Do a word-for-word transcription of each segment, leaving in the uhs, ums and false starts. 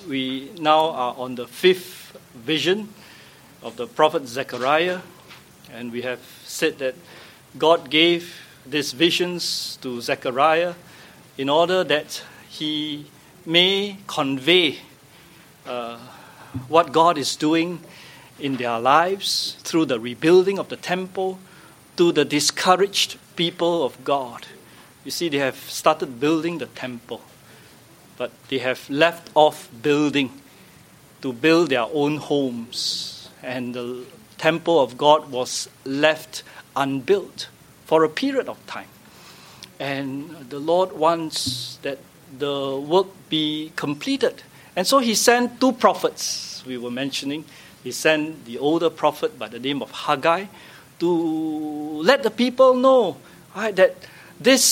we now are on the fifth vision of the prophet Zechariah, and we have said that God gave these visions to Zechariah in order that he may convey uh, what God is doing in their lives through the rebuilding of the temple to the discouraged people of God. You see, they have started building the temple, but they have left off building to build their own homes, and the temple of God was left unbuilt for a period of time. And the Lord wants that the work be completed. And so he sent two prophets, we were mentioning. He sent the older prophet by the name of Haggai to let the people know, right, that this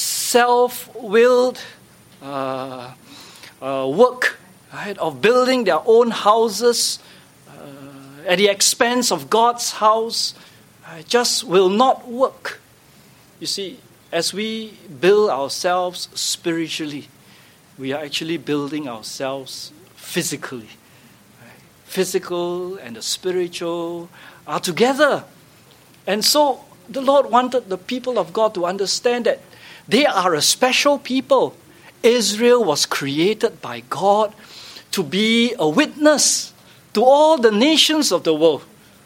self-willed uh, uh, work, right, of building their own houses uh, at the expense of God's house uh, just will not work. You see, as we build ourselves spiritually, we are actually building ourselves physically. Right? Physical and the spiritual are together. And so the Lord wanted the people of God to understand that they are a special people. Israel was created by God to be a witness to all the nations of the world.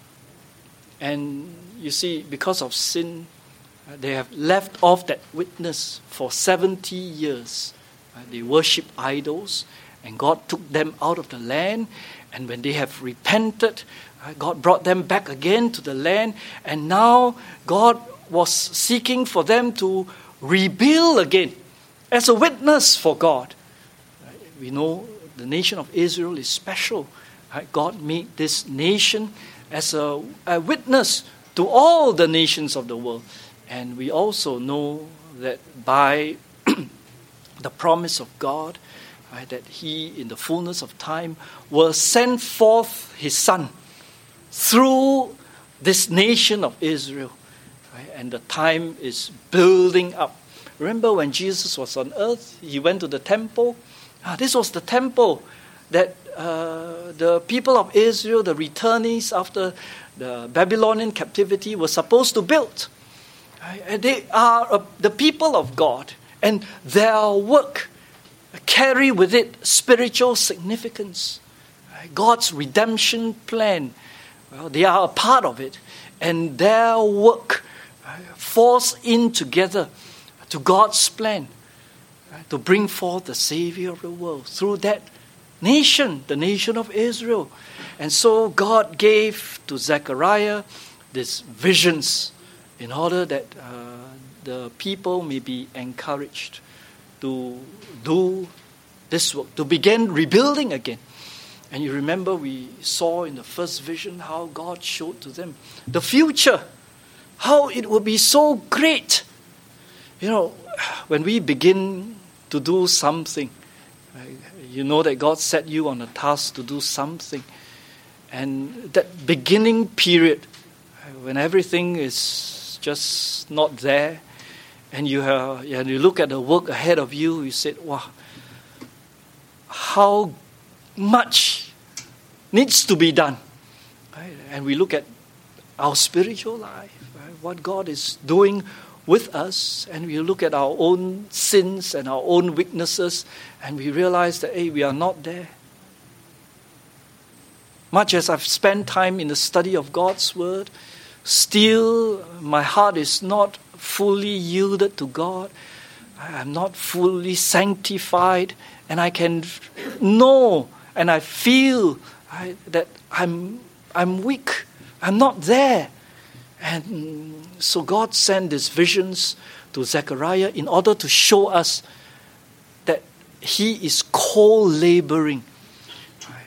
And you see, because of sin, they have left off that witness for seventy years. They worshipped idols, and God took them out of the land. And when they have repented, God brought them back again to the land. And now God was seeking for them to rebuild again as a witness for God. We know the nation of Israel is special. God made this nation as a, a witness to all the nations of the world. And we also know that by the promise of God, right, that he, in the fullness of time, will send forth his Son through this nation of Israel. Right? And the time is building up. Remember when Jesus was on earth, he went to the temple. Ah, this was the temple that uh, the people of Israel, the returnees after the Babylonian captivity, were supposed to build. Right? And they are uh, the people of God. And their work carry with it spiritual significance. Right? God's redemption plan, well, they are a part of it. And their work right, falls in together to God's plan, right, to bring forth the Savior of the world through that nation, the nation of Israel. And so God gave to Zechariah these visions in order that uh, the people may be encouraged to do this work, to begin rebuilding again. And you remember we saw in the first vision how God showed to them the future, how it will be so great. You know, when we begin to do something, right, you know that God set you on a task to do something. And that beginning period, when everything is just not there, and you have, and you look at the work ahead of you, you said, wow, how much needs to be done. Right? And we look at our spiritual life, right? What God is doing with us, and we look at our own sins and our own weaknesses, and we realize that, hey, we are not there. Much as I've spent time in the study of God's Word, still my heart is not fully yielded to God. I'm not fully sanctified, and I can know and I feel right, that I'm I'm weak. I'm not there. And so God sent these visions to Zechariah in order to show us that he is co-laboring right,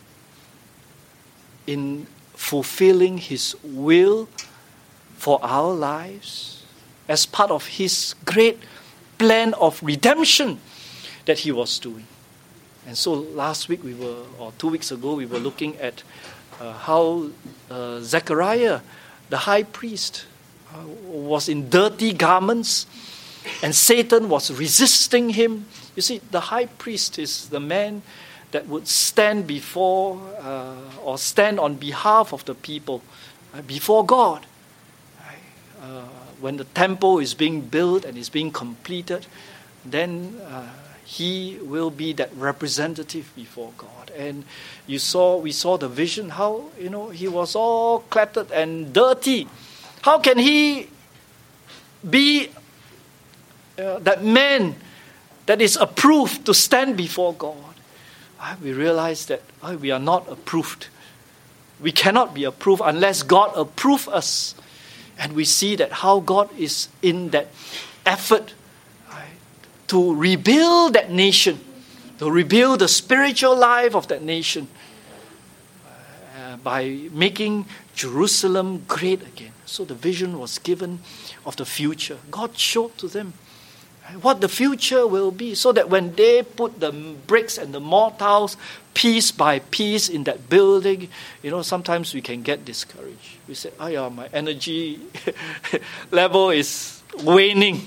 in fulfilling his will for our lives as part of his great plan of redemption that he was doing. And so last week we were, or two weeks ago, we were looking at uh, how uh, Zechariah, the high priest, uh, was in dirty garments and Satan was resisting him. You see, the high priest is the man that would stand before uh, or stand on behalf of the people uh, before God. Uh, when the temple is being built and is being completed, then uh, he will be that representative before God. And you saw, we saw the vision, how, you know, he was all cluttered and dirty. How can he be uh, that man that is approved to stand before God? Uh, we realize that uh, we are not approved. We cannot be approved unless God approves us. And we see that how God is in that effort right, to rebuild that nation, to rebuild the spiritual life of that nation uh, by making Jerusalem great again. So the vision was given of the future. God showed to them what the future will be, so that when they put the bricks and the mortars piece by piece in that building, you know, sometimes we can get discouraged. We say, oh yeah, my energy level is waning.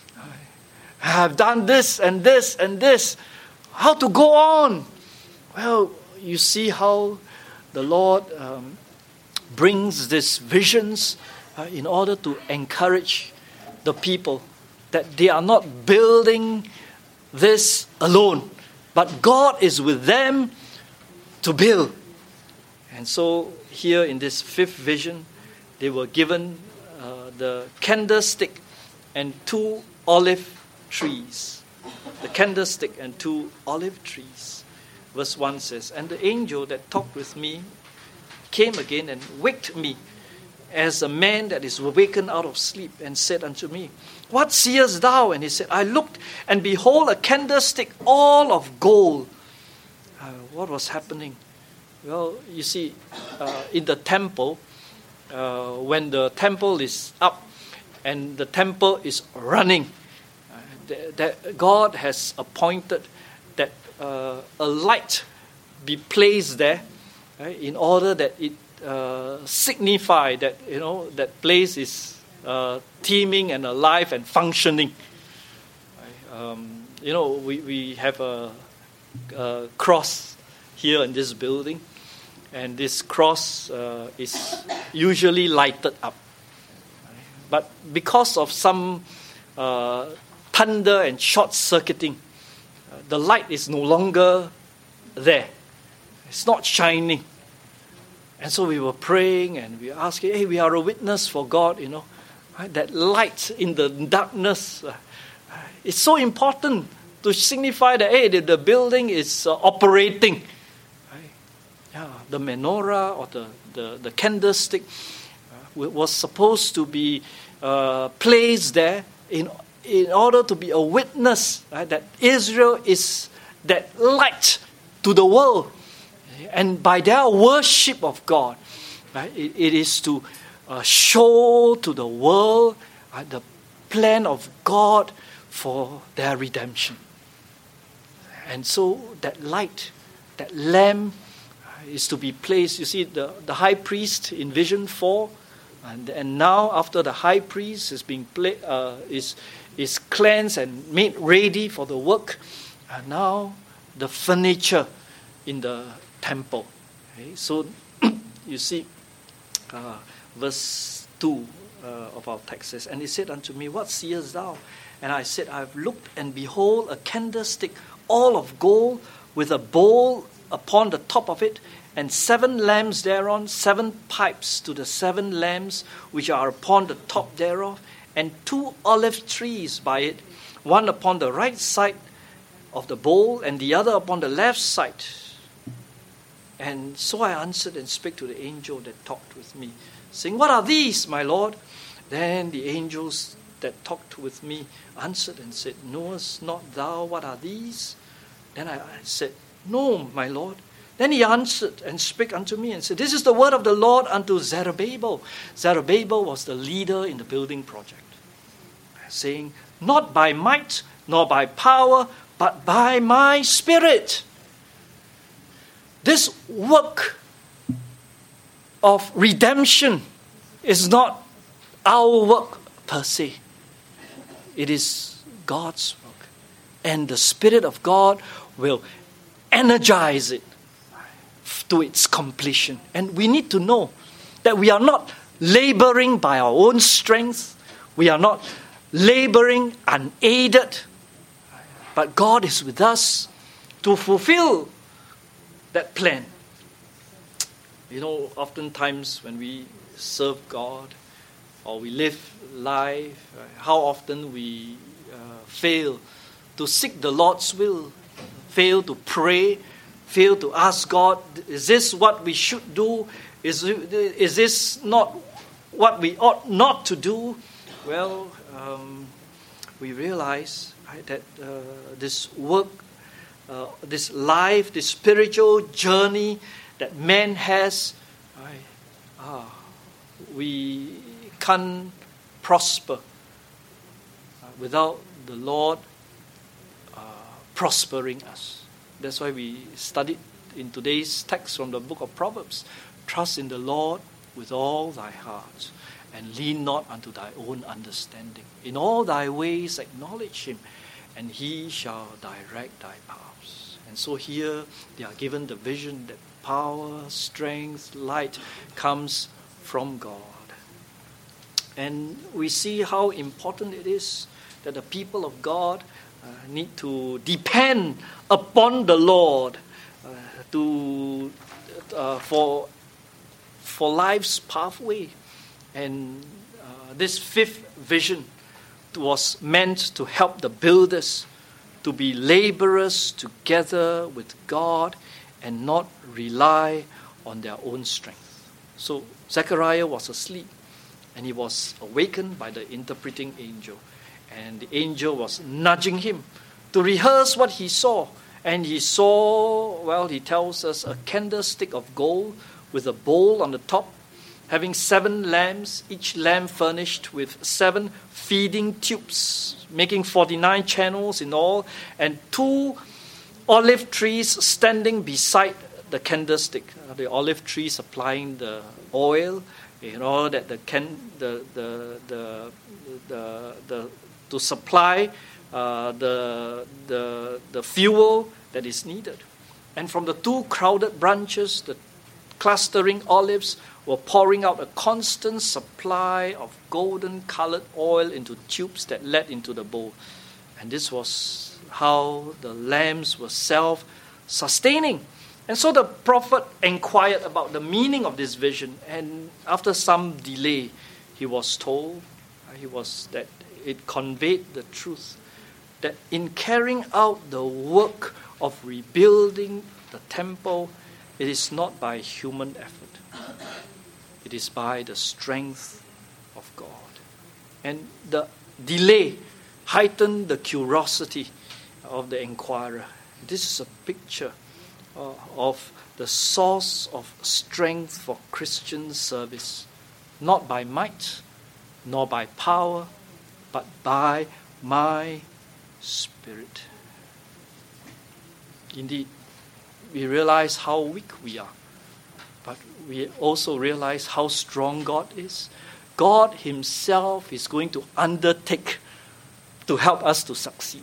I have done this and this and this. How to go on? Well, you see how the Lord um, brings these visions uh, in order to encourage the people that they are not building this alone, but God is with them to build. And so here in this fifth vision, they were given uh, the candlestick and two olive trees. The candlestick and two olive trees. Verse one says, and the angel that talked with me came again and waked me as a man that is awakened out of sleep, and said unto me, what seest thou? And he said, I looked, and behold, a candlestick all of gold. Uh, what was happening? Well, you see, uh, in the temple, uh, when the temple is up and the temple is running, uh, th- that God has appointed that uh, a light be placed there, right, in order that it uh, signify that, you know, that place is uh, teeming and alive and functioning. Right? Um, you know, we, we have a, a cross here in this building, and this cross uh, is usually lighted up. Right? But because of some uh, thunder and short-circuiting, uh, the light is no longer there. It's not shining. And so we were praying and we were asking, hey, we are a witness for God, you know. Right? That light in the darkness. Uh, it's so important to signify that, hey, the, the building is uh, operating. Right? Yeah, the menorah or the, the, the candlestick uh, was supposed to be uh, placed there in, in order to be a witness, right, that Israel is that light to the world. And by their worship of God, right, it, it is to uh, show to the world uh, the plan of God for their redemption. And so that light, that lamp uh, is to be placed. You see, the, the high priest in vision four, and, and now after the high priest is being pla- uh, is is cleansed and made ready for the work, and now the furniture in the temple. Okay? So you see uh, verse two uh, of our text says, and he said unto me, what seest thou? And I said, I have looked, and behold, a candlestick all of gold, with a bowl upon the top of it, and seven lamps thereon, seven pipes to the seven lamps which are upon the top thereof, and two olive trees by it, one upon the right side of the bowl, and the other upon the left side. And so I answered and spake to the angel that talked with me, saying, what are these, my Lord? Then the angels that talked with me answered and said, knowest not thou what are these? Then I said, no, my Lord. Then he answered and spake unto me and said, this is the word of the Lord unto Zerubbabel. Zerubbabel was the leader in the building project, saying, not by might nor by power, but by my Spirit. This work of redemption is not our work per se. It is God's work. And the Spirit of God will energize it to its completion. And we need to know that we are not laboring by our own strength. We are not laboring unaided. But God is with us to fulfill that plan. You know, oftentimes when we serve God or we live life, how often we uh, fail to seek the Lord's will, fail to pray, fail to ask God, is this what we should do? Is, is this not what we ought not to do? Well, um, we realize right, that uh, this work, uh, this life, this spiritual journey that man has, right, ah, we can't prosper uh, without the Lord uh, prospering us. That's why we studied in today's text from the book of Proverbs. Trust in the Lord with all thy heart, and lean not unto thy own understanding. In all thy ways acknowledge him, and he shall direct thy paths. And so here they are given the vision that power, strength, light comes from God. And we see how important it is that the people of God uh, need to depend upon the Lord uh, to uh, for for life's pathway. And uh, this fifth vision was meant to help the builders to be laborers together with God and not rely on their own strength. So Zechariah was asleep, and he was awakened by the interpreting angel. And the angel was nudging him to rehearse what he saw. And he saw, well, he tells us, a candlestick of gold with a bowl on the top, having seven lamps, each lamp furnished with seven feeding tubes, making forty-nine channels in all, and two olive trees standing beside the candlestick. The olive tree supplying the oil, in order that the can the the the the, the to supply uh, the the the fuel that is needed. And from the two crowded branches, the clustering olives were pouring out a constant supply of golden colored oil into tubes that led into the bowl. And this was how the lamps were self-sustaining. And so the prophet inquired about the meaning of this vision, and after some delay, he was told he was that it conveyed the truth that in carrying out the work of rebuilding the temple, it is not by human effort. It is by the strength of God. And the delay heightened the curiosity of the inquirer. This is a picture uh, of the source of strength for Christian service, not by might, nor by power, but by my Spirit. Indeed, we realize how weak we are, but we also realize how strong God is. God himself is going to undertake to help us to succeed.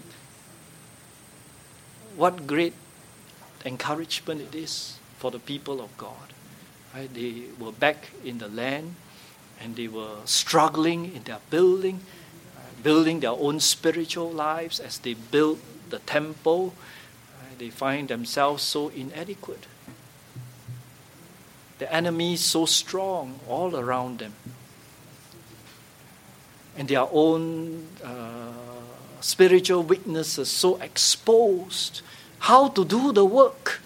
What great encouragement it is for the people of God. Right? They were back in the land, and they were struggling in their building, uh, building their own spiritual lives as they built the temple. They find themselves so inadequate. The enemy is so strong all around them. And their own uh, spiritual weaknesses so exposed. How to do the work?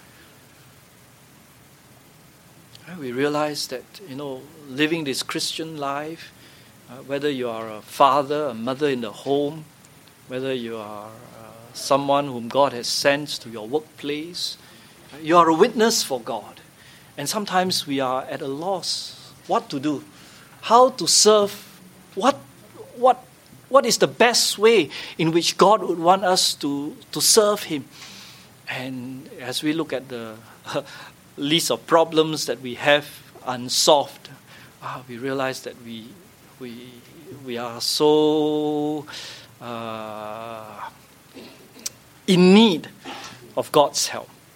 We realize that, you know, living this Christian life, uh, whether you are a father, a mother in the home, whether you are someone whom God has sent to your workplace, you are a witness for God. And sometimes we are at a loss what to do, how to serve, what what what is the best way in which God would want us to, to serve him. And as we look at the list of problems that we have unsolved, ah, we realize that we we we are so uh, in need of God's help.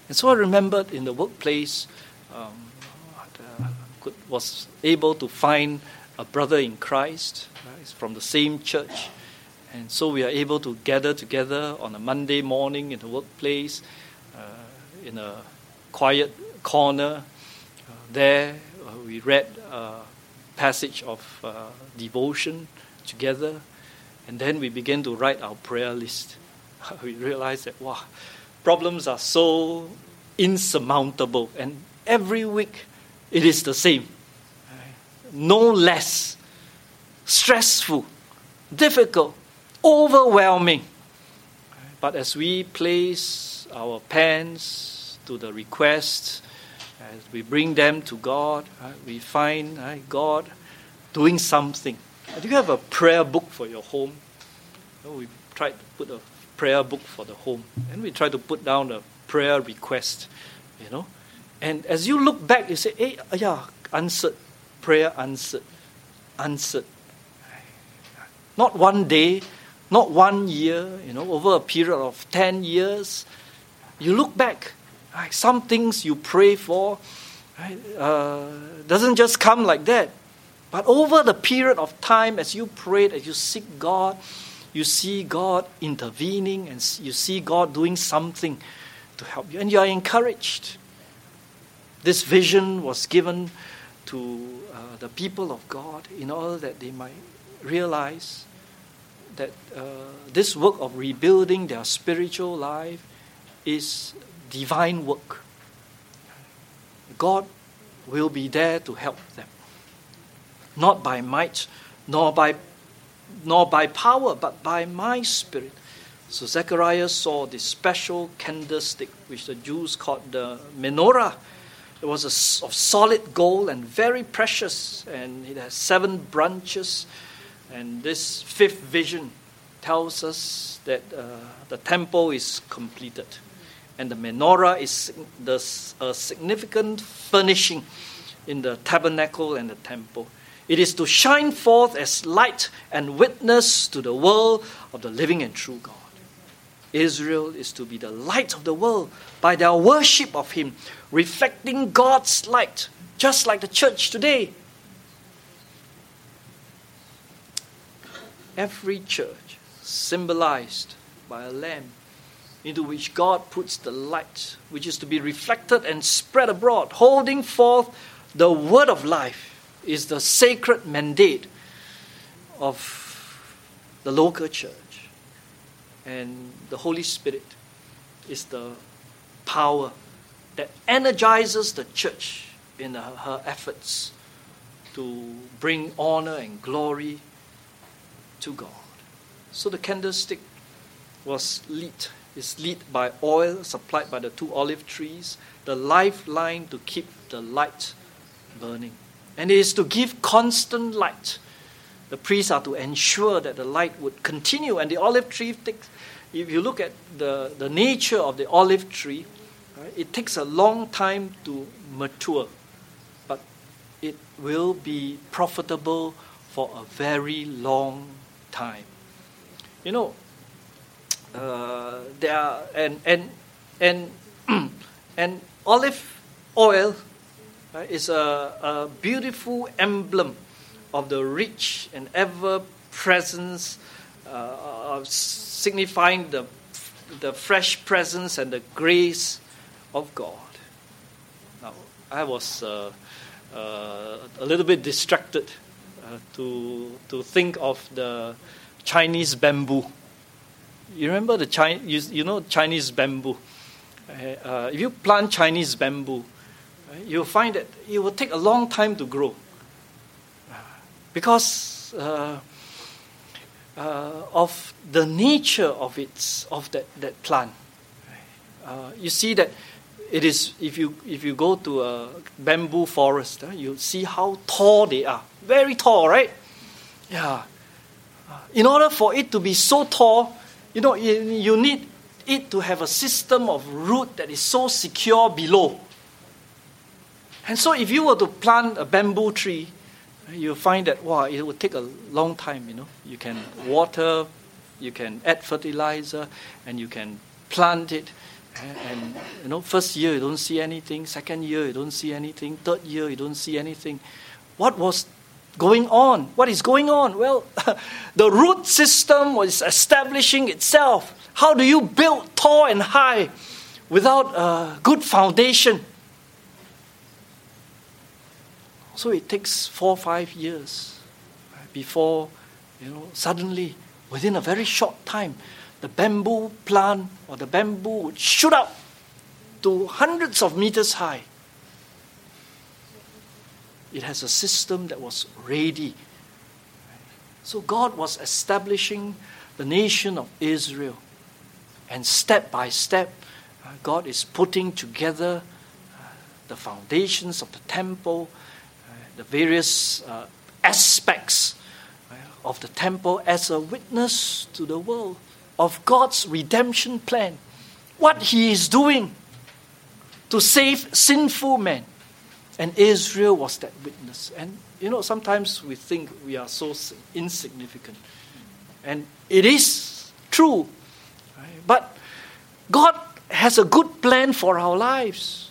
And so I remembered in the workplace, um, I could, was able to find a brother in Christ, right, from the same church. And so we are able to gather together on a Monday morning in the workplace, uh, in a quiet corner. Uh, there uh, we read a passage of uh, devotion together, and then we began to write our prayer list. We realized that, wow, problems are so insurmountable, and every week it is the same. No less stressful, difficult, overwhelming. But as we place our pens to the requests, as we bring them to God, we find God doing something. Do you have a prayer book for your home? We tried to put a prayer book for the home, and we try to put down a prayer request, you know. And as you look back, you say, hey, yeah, answered, prayer answered, answered. Not one day, not one year, you know, over a period of ten years. You look back, right, some things you pray for, right, uh, doesn't just come like that. But over the period of time, as you prayed, as you seek God, you see God intervening, and you see God doing something to help you, and you are encouraged. This vision was given to uh, the people of God in order that they might realize that uh, this work of rebuilding their spiritual life is divine work. God will be there to help them, not by might, nor by nor by power, but by my Spirit. So Zechariah saw this special candlestick, which the Jews called the menorah. It was a, of solid gold and very precious, and it has seven branches. And this fifth vision tells us that uh, the temple is completed, and the menorah is the, a significant furnishing in the tabernacle and the temple. It is to shine forth as light and witness to the world of the living and true God. Israel is to be the light of the world by their worship of Him, reflecting God's light, just like the church today. Every church symbolized by a lamp into which God puts the light, which is to be reflected and spread abroad, holding forth the word of life, is the sacred mandate of the local church. And the Holy Spirit is the power that energizes the church in her, her efforts to bring honor and glory to God. So the candlestick was lit. It's lit by oil supplied by the two olive trees, the lifeline to keep the light burning. And it is to give constant light. The priests are to ensure that the light would continue. And the olive tree takes, if you look at the, the nature of the olive tree, right, it takes a long time to mature. But it will be profitable for a very long time. You know, uh, there are, and, and, and, and olive oil, right, is a, a beautiful emblem of the rich and ever presence, uh, of signifying the the fresh presence and the grace of God. Now, I was uh, uh, a little bit distracted uh, to to think of the Chinese bamboo. You remember the Chinese? You, you know Chinese bamboo. Uh, if you plant Chinese bamboo, you'll find that it will take a long time to grow because uh, uh, of the nature of its of that, that plant. Uh, you see that it is if you if you go to a bamboo forest, uh, you'll see how tall they are, very tall, right? Yeah. In order for it to be so tall, you know, you, you need it to have a system of root that is so secure below. And so if you were to plant a bamboo tree, you'll find that, wow, it would take a long time, you know. You can water, you can add fertilizer, and you can plant it, And, and you know, first year you don't see anything, second year you don't see anything, third year you don't see anything. What was going on? What is going on? Well, the root system was establishing itself. How do you build tall and high without a good foundation? So it takes four or five years before, you know, suddenly, within a very short time, the bamboo plant or the bamboo would shoot up to hundreds of meters high. It has a system that was ready. So God was establishing the nation of Israel. And step by step, uh, God is putting together uh, the foundations of the temple, uh, the various uh, aspects uh, of the temple as a witness to the world of God's redemption plan. What He is doing to save sinful men. And Israel was that witness. And, you know, sometimes we think we are so insignificant. And it is true. Right? But God has a good plan for our lives.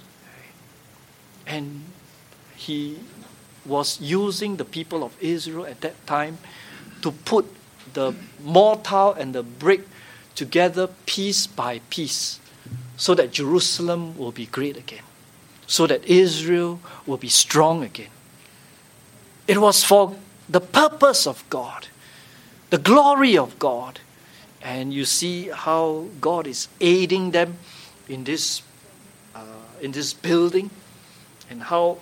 And He was using the people of Israel at that time to put the mortar and the brick together piece by piece so that Jerusalem will be great again, so that Israel will be strong again. It was for the purpose of God, the glory of God. And you see how God is aiding them in this uh, in this building, and how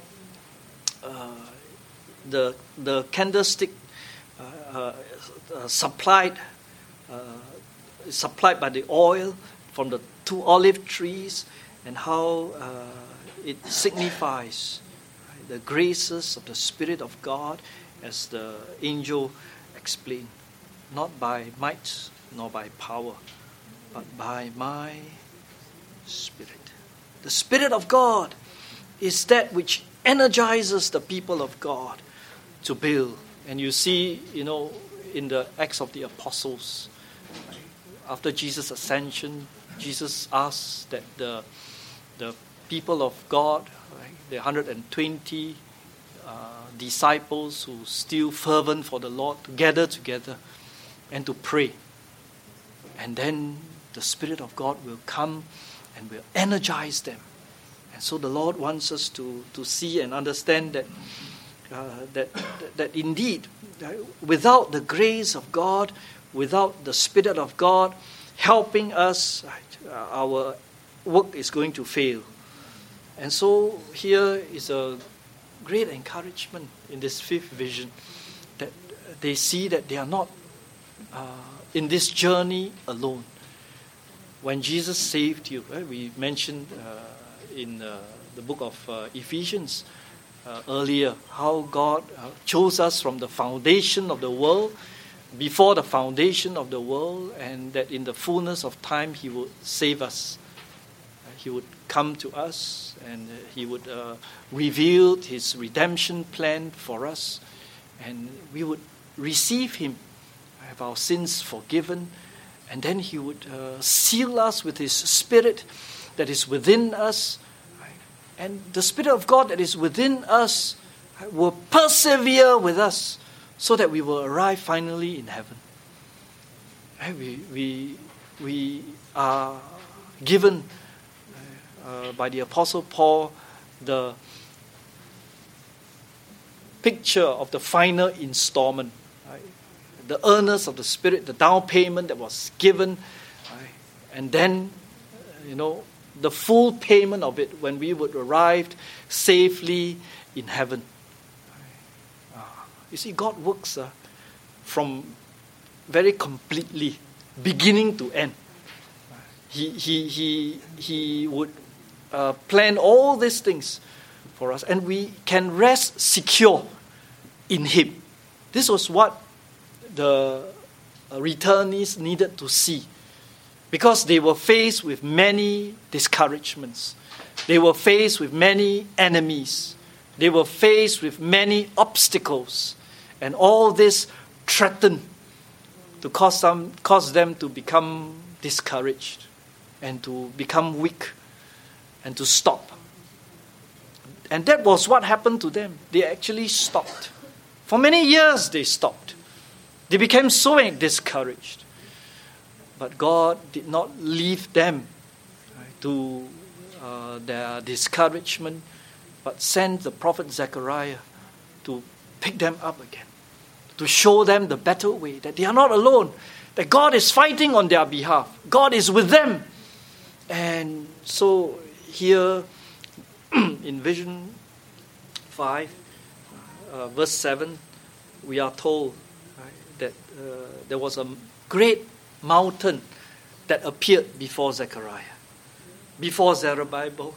uh, the the candlestick uh, uh, uh, supplied uh, supplied by the oil from the two olive trees, and how uh, it signifies the graces of the Spirit of God, as the angel explained, not by might nor by power, but by my Spirit. The Spirit of God is that which energizes the people of God to build. And you see, you know, in the Acts of the Apostles, after Jesus' ascension, Jesus asked that the the people of God, right, the one hundred twenty uh, disciples who still fervent for the Lord, to gather together and to pray. And then the Spirit of God will come and will energize them. And so the Lord wants us to, to see and understand that, uh, that, that indeed, without the grace of God, without the Spirit of God helping us, our work is going to fail. And so here is a great encouragement in this fifth vision, that they see that they are not uh, in this journey alone. When Jesus saved you, right, we mentioned uh, in uh, the book of uh, Ephesians uh, earlier, how God uh, chose us from the foundation of the world, before the foundation of the world, and that in the fullness of time He would save us. Uh, he would come to us, and uh, He would uh, reveal His redemption plan for us, and we would receive Him, have our sins forgiven, and then He would uh, seal us with His Spirit that is within us. Right? And the Spirit of God that is within us, right, will persevere with us so that we will arrive finally in heaven. Right? We, we, we are given uh, by the Apostle Paul the picture of the final installment. The earnest of the Spirit, the down payment that was given, right? And then, you know, the full payment of it when we would arrive safely in heaven. Uh, you see, God works uh, from very completely, beginning to end. He he he he would uh, plan all these things for us, and we can rest secure in Him. This was what the returnees needed to see, because they were faced with many discouragements. They were faced with many enemies. They were faced with many obstacles. And all this threatened to cause them, cause them to become discouraged. and to become weak and to stop. And that was what happened to them. They actually stopped. For many years they stopped. They became so discouraged. But God did not leave them to uh, their discouragement, but sent the prophet Zechariah to pick them up again, to show them the better way, that they are not alone, that God is fighting on their behalf. God is with them. And so here in Vision five, uh, verse seven, we are told right, that uh, there was a great mountain that appeared before Zechariah, before Zerubbabel.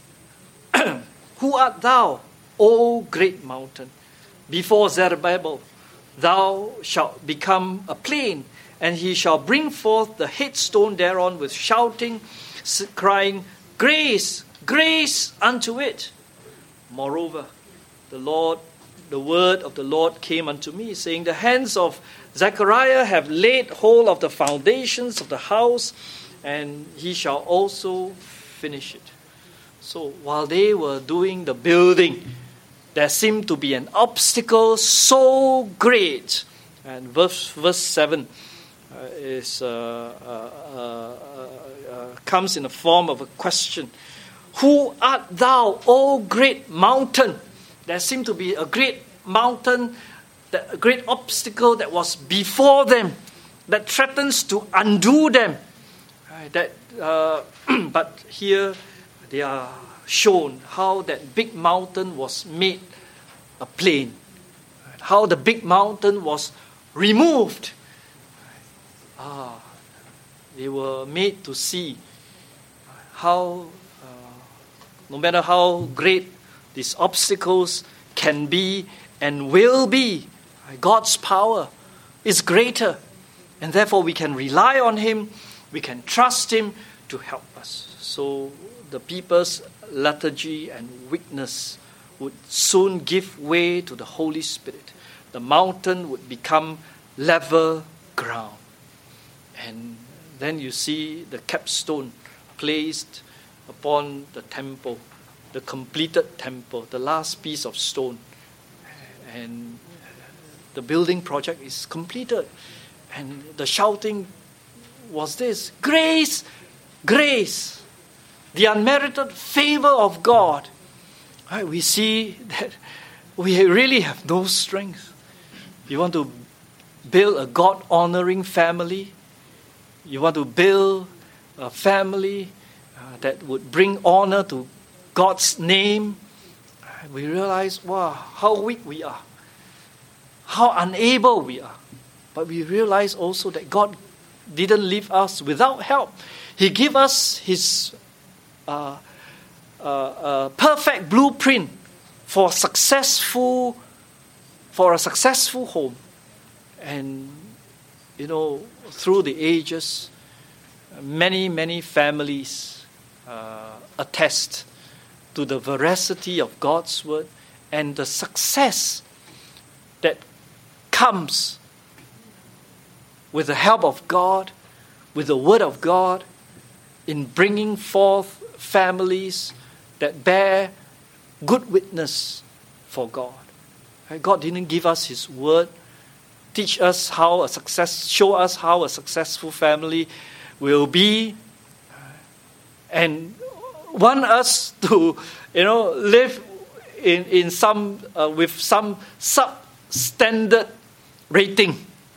Who art thou, O great mountain? Before Zerubbabel, thou shalt become a plain, and he shall bring forth the headstone thereon with shouting, crying, Grace, grace unto it. Moreover, the Lord, the word of the Lord came unto me, saying, The hands of Zechariah have laid hold of the foundations of the house, and he shall also finish it. So while they were doing the building, there seemed to be an obstacle so great. And verse, verse seven uh, is uh, uh, uh, uh, comes in the form of a question. Who art thou, O great mountain? There seemed to be a great mountain, that, a great obstacle that was before them, that threatens to undo them. Right, that, uh, but here they are shown how that big mountain was made a plain, how the big mountain was removed. Ah, they were made to see how, uh, no matter how great these obstacles can be and will be, God's power is greater, and therefore we can rely on Him, we can trust Him to help us. So the people's lethargy and weakness would soon give way to the Holy Spirit. The mountain would become level ground. And then you see the capstone placed upon the temple, the completed temple, the last piece of stone. And the building project is completed. And the shouting was this, Grace, grace. The unmerited favor of God. Right, we see that we really have no strength. You want to build a God-honoring family. You want to build a family uh, that would bring honor to God's name. We realize, wow, how weak we are. How unable we are. But we realize also that God didn't leave us without help. He gave us His Uh, uh, uh, perfect blueprint for successful, for a successful home. And you know, through the ages, many many families uh, attest to the veracity of God's word and the success that comes with the help of God, with the word of God, in bringing forth families that bear good witness for God. God didn't give us His word, teach us how a success, show us how a successful family will be, and want us to, you know, live in in some uh, with some substandard rating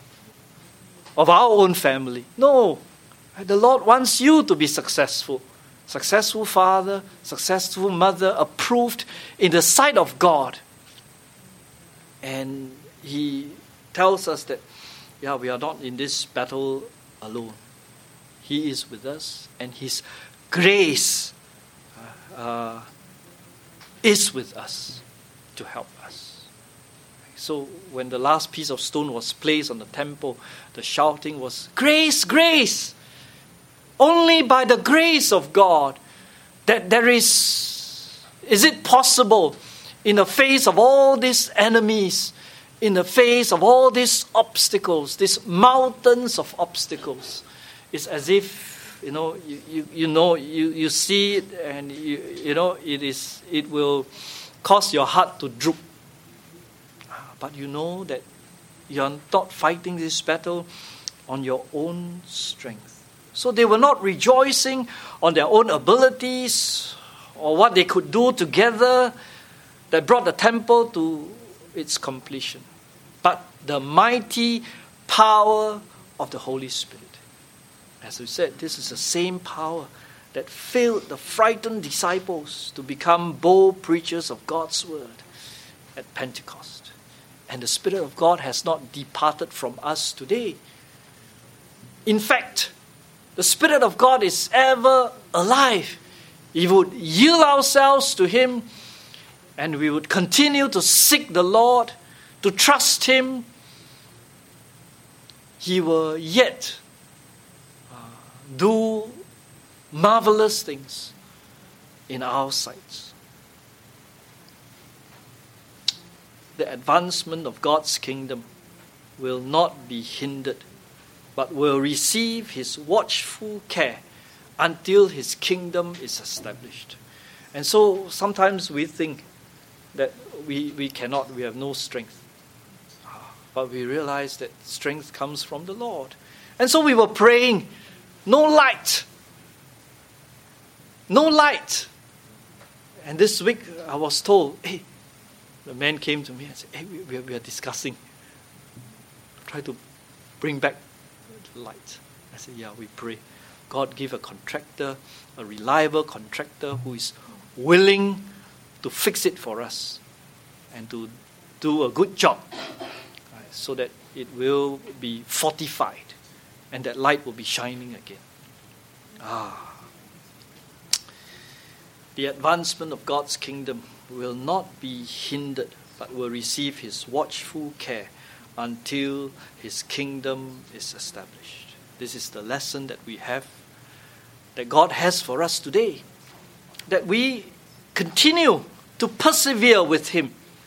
of our own family. No, the Lord wants you to be successful. Successful father, successful mother, approved in the sight of God. And He tells us that, yeah, we are not in this battle alone. He is with us, and His grace uh, is with us to help us. So when the last piece of stone was placed on the temple, the shouting was, Grace, grace! Only by the grace of God that there is, is it possible in the face of all these enemies, in the face of all these obstacles, these mountains of obstacles, it's as if you know, you, you, you know, you, you see it, and you, you know, it is, it will cause your heart to droop. But you know that you are not fighting this battle on your own strength. So they were not rejoicing on their own abilities or what they could do together that brought the temple to its completion, but the mighty power of the Holy Spirit. As we said, this is the same power that filled the frightened disciples to become bold preachers of God's word at Pentecost. And the Spirit of God has not departed from us today. In fact, the Spirit of God is ever alive. If we would yield ourselves to Him, and we would continue to seek the Lord, to trust Him, He will yet uh, do marvelous things in our sights. The advancement of God's kingdom will not be hindered, but will receive His watchful care until His kingdom is established. And so sometimes we think that we, we cannot, we have no strength. But we realize that strength comes from the Lord. And so we were praying, no light. No light. And this week I was told, hey, the man came to me and said, hey, we, we are discussing. Try to bring back the light. I said, yeah, we pray. God give a contractor, a reliable contractor who is willing to fix it for us and to do a good job, right, so that it will be fortified and that light will be shining again. Ah. The advancement of God's kingdom will not be hindered, but will receive His watchful care until His kingdom is established. This is the lesson that we have, that God has for us today, that we continue to persevere with Him.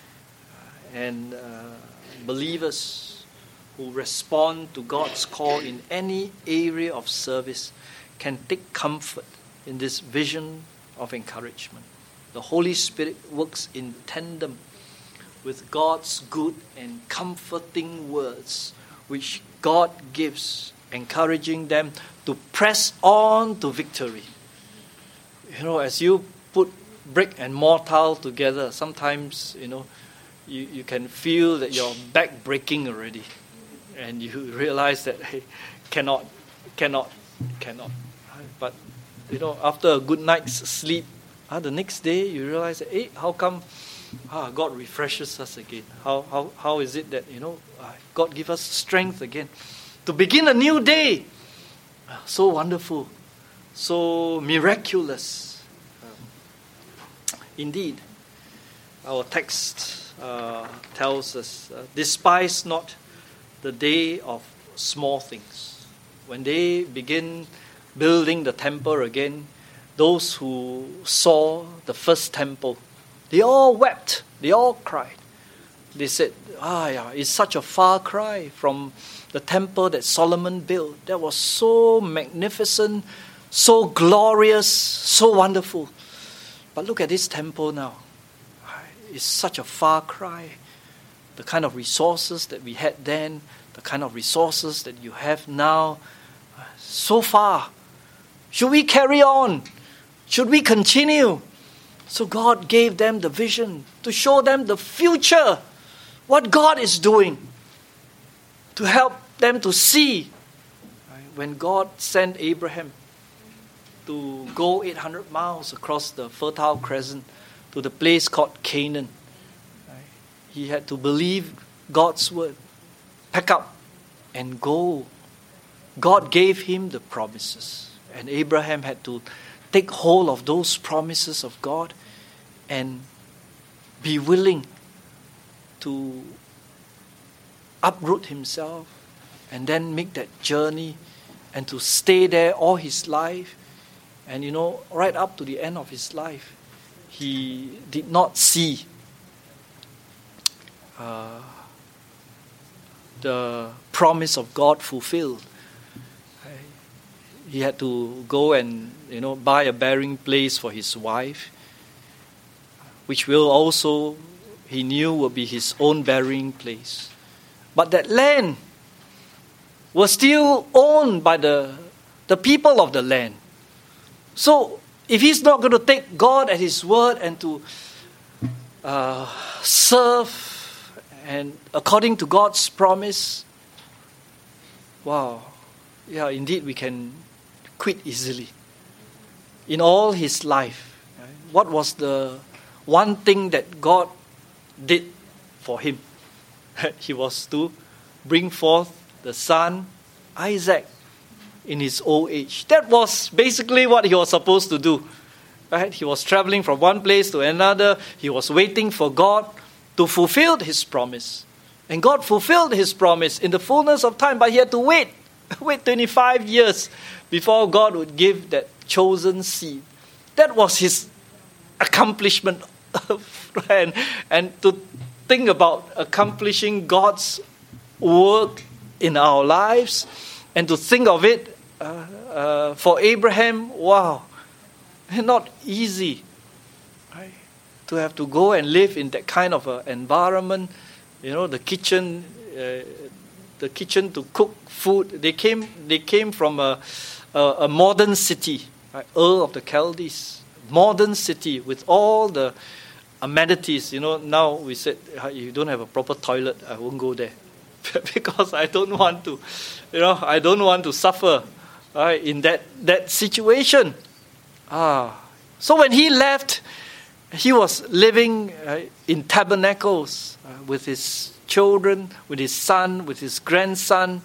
And uh, believers who respond to God's call in any area of service can take comfort in this vision of encouragement. The Holy Spirit works in tandem with God's good and comforting words, which God gives, encouraging them to press on to victory. You know, as you put brick and mortar together, sometimes, you know, you, you can feel that your back breaking already. And you realize that, hey, cannot, cannot, cannot. But, you know, after a good night's sleep, uh, the next day you realize that, hey, how come ah, God refreshes us again? How, how, how is it that, you know, uh, God gives us strength again to begin a new day? Uh, so wonderful, so miraculous. Um, indeed, our text uh, tells us, uh, despise not the day of small things. When they begin building the temple again, those who saw the first temple, they all wept, they all cried. They said, ah, yeah, it's such a far cry from the temple that Solomon built. That was so magnificent, so glorious, so wonderful. But look at this temple now. It's such a far cry. The kind of resources that we had then, the kind of resources that you have now, so far. Should we carry on? Should we continue? So God gave them the vision to show them the future, what God is doing, to help them to see. When God sent Abraham to go eight hundred miles across the Fertile Crescent to the place called Canaan, he had to believe God's word, pack up and go. God gave him the promises, and Abraham had to take hold of those promises of God and be willing to uproot himself and then make that journey and to stay there all his life. And you know, right up to the end of his life, he did not see uh, the promise of God fulfilled. he had to go and, you know, buy a burying place for his wife, which will also, he knew, would be his own burying place. But that land was still owned by the, the people of the land. So if he's not going to take God at his word and to uh, serve and according to God's promise, wow, yeah, indeed we can quit easily. In all his life, right, what was the one thing that God did for him? He was to bring forth the son Isaac in his old age. That was basically what he was supposed to do. Right? He was traveling from one place to another. He was waiting for God to fulfill his promise. And God fulfilled his promise in the fullness of time, but he had to wait. Wait twenty-five years before God would give that chosen seed. That was his accomplishment. and, and to think about accomplishing God's work in our lives, and to think of it uh, uh, for Abraham, wow, not easy, right? To have to go and live in that kind of an environment, you know, the kitchen, uh, the kitchen to cook food. They came, they came from a, a, a modern city, right? Ur of the Chaldees, modern city with all the amenities. You know, now we said, you don't have a proper toilet, I won't go there. Because I don't want to, you know, I don't want to suffer right, in that, that situation. Ah, so when he left, he was living uh, in tabernacles uh, with his children, with his son, with his grandson.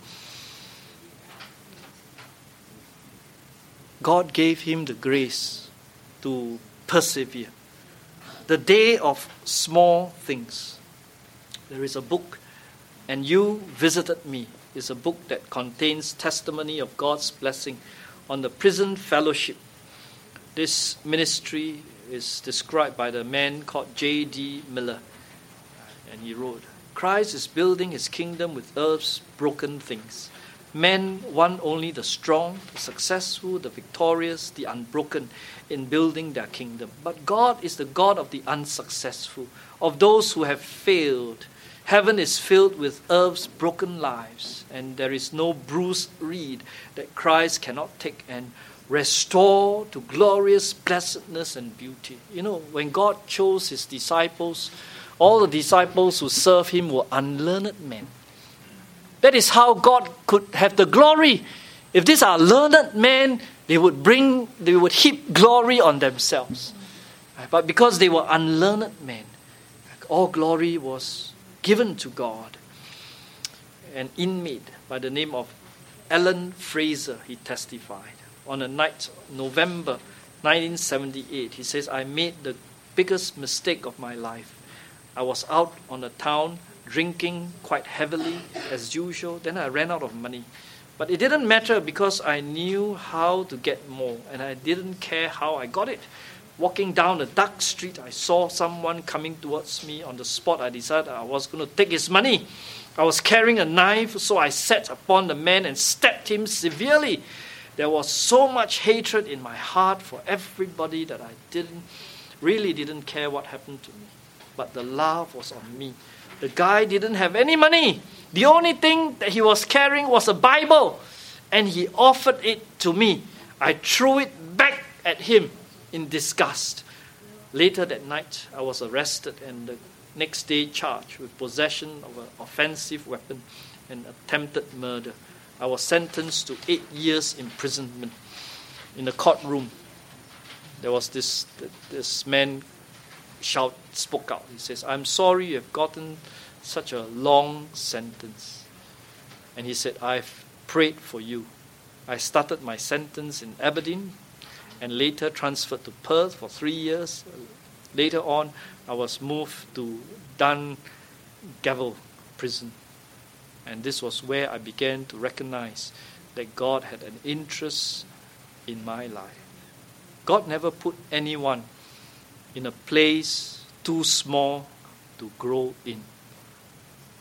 God gave him the grace to persevere. The day of small things. There is a book, And You Visited Me, is a book that contains testimony of God's blessing on the prison fellowship. This ministry is described by the man called J D Miller. And he wrote, Christ is building his kingdom with earth's broken things. Men want only the strong, the successful, the victorious, the unbroken in building their kingdom. But God is the God of the unsuccessful, of those who have failed. Heaven is filled with earth's broken lives, and there is no bruised reed that Christ cannot take and restore to glorious blessedness and beauty. You know, when God chose his disciples, all the disciples who served him were unlearned men. That is how God could have the glory. If these are learned men, they would bring, they would heap glory on themselves. But because they were unlearned men, all glory was given to God. An inmate by the name of Alan Fraser, he testified. On a night, November nineteen seventy-eight, he says, I made the biggest mistake of my life. I was out on the town drinking quite heavily as usual. Then I ran out of money. But it didn't matter because I knew how to get more, and I didn't care how I got it. Walking down a dark street, I saw someone coming towards me. On the spot, I decided I was going to take his money. I was carrying a knife, so I set upon the man and stabbed him severely. There was so much hatred in my heart for everybody that I didn't, really didn't care what happened to me. But the love was on me. The guy didn't have any money. The only thing that he was carrying was a Bible, and he offered it to me. I threw it back at him in disgust. Later that night, I was arrested and the next day charged with possession of an offensive weapon and attempted murder. I was sentenced to eight years imprisonment. In the courtroom, there was this this man shout, spoke out. He says, I'm sorry you have gotten such a long sentence. And he said, I've prayed for you. I started my sentence in Aberdeen and later transferred to Perth for three years. Later on, I was moved to Dungavel prison. And this was where I began to recognize that God had an interest in my life. God never put anyone in a place too small to grow in.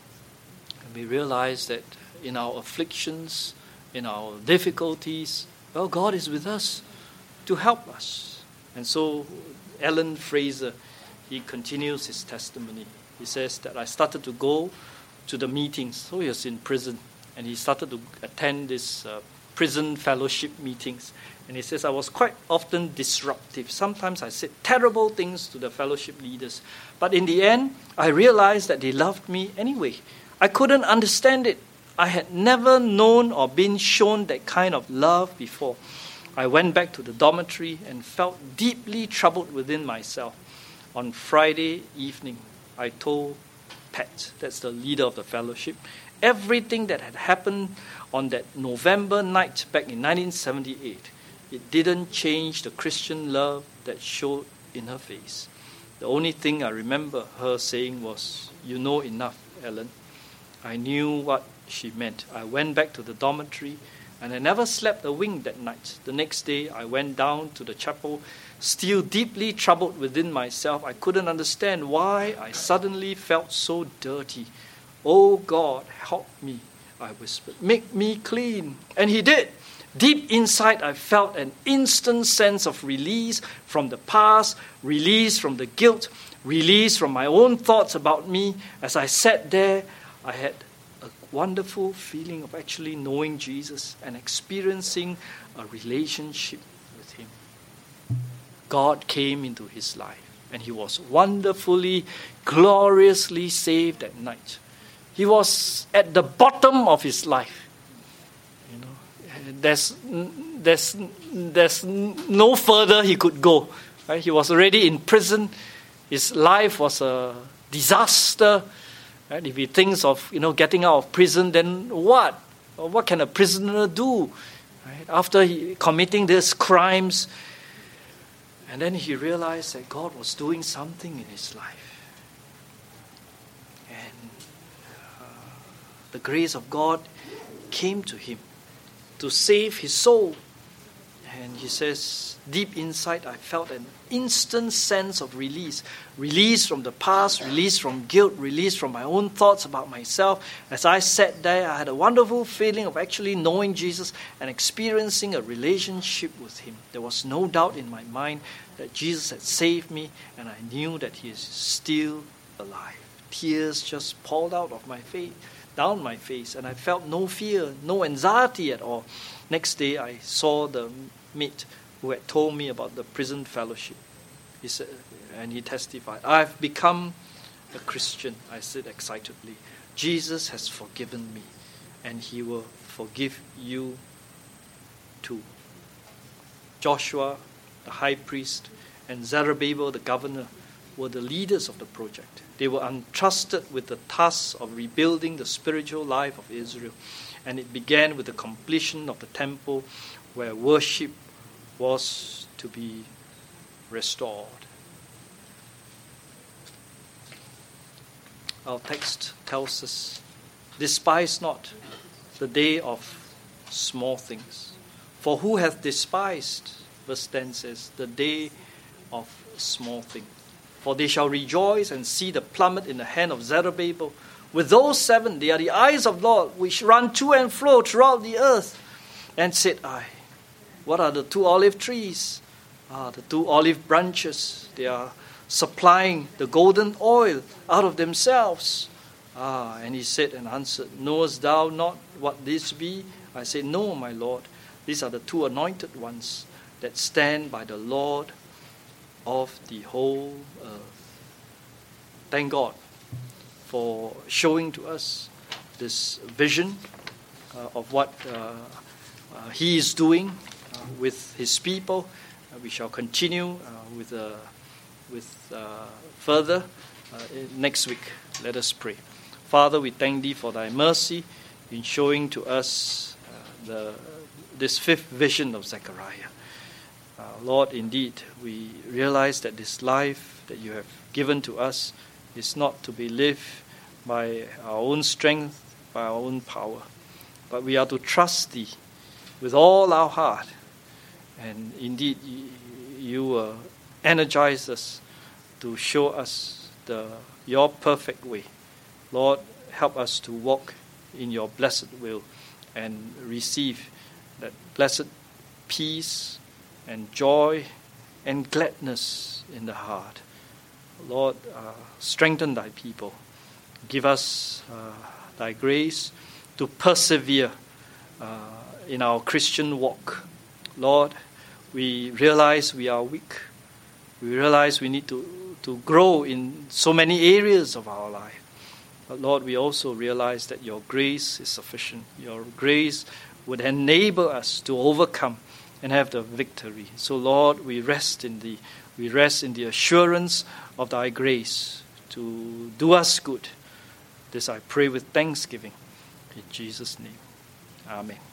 And we realize that in our afflictions, in our difficulties, Well, God is with us to help us. And so Alan Fraser, he continues his testimony. He says that I started to go to the meetings. So he was in prison, and he started to attend this uh, prison fellowship meetings. And he says, I was quite often disruptive. Sometimes I said terrible things to the fellowship leaders. But in the end, I realized that they loved me anyway. I couldn't understand it. I had never known or been shown that kind of love before. I went back to the dormitory and felt deeply troubled within myself. On Friday evening, I told Pat, that's the leader of the fellowship, everything that had happened on that November night back in nineteen seventy-eight. It didn't change the Christian love that showed in her face. The only thing I remember her saying was, you know enough, Alan. I knew what she meant. I went back to the dormitory and I never slept a wink that night. The next day, I went down to the chapel, still deeply troubled within myself. I couldn't understand why I suddenly felt so dirty. Oh God, help me, I whispered. Make me clean. And he did. Deep inside, I felt an instant sense of release from the past, release from the guilt, release from my own thoughts about me. As I sat there, I had a wonderful feeling of actually knowing Jesus and experiencing a relationship with him. God came into his life, and he was wonderfully, gloriously saved that night. He was at the bottom of his life. You know, there's there's there's no further he could go. Right? He was already in prison. His life was a disaster. Right? If he thinks of you know getting out of prison, then what? Or what can a prisoner do? Right? After he, committing these crimes, and then he realized that God was doing something in his life, and uh, the grace of God came to him to save his soul. And he says, deep inside, I felt an instant sense of release. Release from the past, release from guilt, release from my own thoughts about myself. As I sat there, I had a wonderful feeling of actually knowing Jesus and experiencing a relationship with him. There was no doubt in my mind that Jesus had saved me, and I knew that he is still alive. Tears just poured out of my face, down my face, and I felt no fear, no anxiety at all. Next day, I saw the mate who had told me about the prison fellowship. He said, and he testified, I've become a Christian, I said excitedly. Jesus has forgiven me, and he will forgive you too. Joshua, the high priest, and Zerubbabel, the governor, were the leaders of the project. They were entrusted with the task of rebuilding the spiritual life of Israel. And it began with the completion of the temple where worship was to be restored. Our text tells us, despise not the day of small things. For who hath despised, verse ten says, the day of small things? For they shall rejoice and see the plummet in the hand of Zerubbabel. With those seven, they are the eyes of Lord, which run to and fro throughout the earth. And said I, what are the two olive trees? Ah, the two olive branches. They are supplying the golden oil out of themselves. Ah, and he said and answered, knowest thou not what this be? I said, no, my Lord. These are the two anointed ones that stand by the Lord of the whole earth. Thank God for showing to us this vision uh, of what uh, uh, he is doing uh, with his people. Uh, we shall continue uh, with uh, with uh, further uh, next week. Let us pray. Father, we thank thee for thy mercy in showing to us uh, the this fifth vision of Zechariah. Uh, Lord, indeed, we realize that this life that you have given to us is not to be lived by our own strength, by our own power, but we are to trust thee with all our heart. And indeed, you uh, energize us to show us the your perfect way. Lord, help us to walk in your blessed will and receive that blessed peace and joy and gladness in the heart. Lord, uh, strengthen thy people. Give us uh, thy grace to persevere uh, in our Christian walk. Lord, we realize we are weak. We realize we need to, to grow in so many areas of our life. But Lord, we also realize that your grace is sufficient. Your grace would enable us to overcome and have the victory. So Lord, we rest in the we rest in the assurance of thy grace to do us good. This I pray with thanksgiving. In Jesus' name. Amen.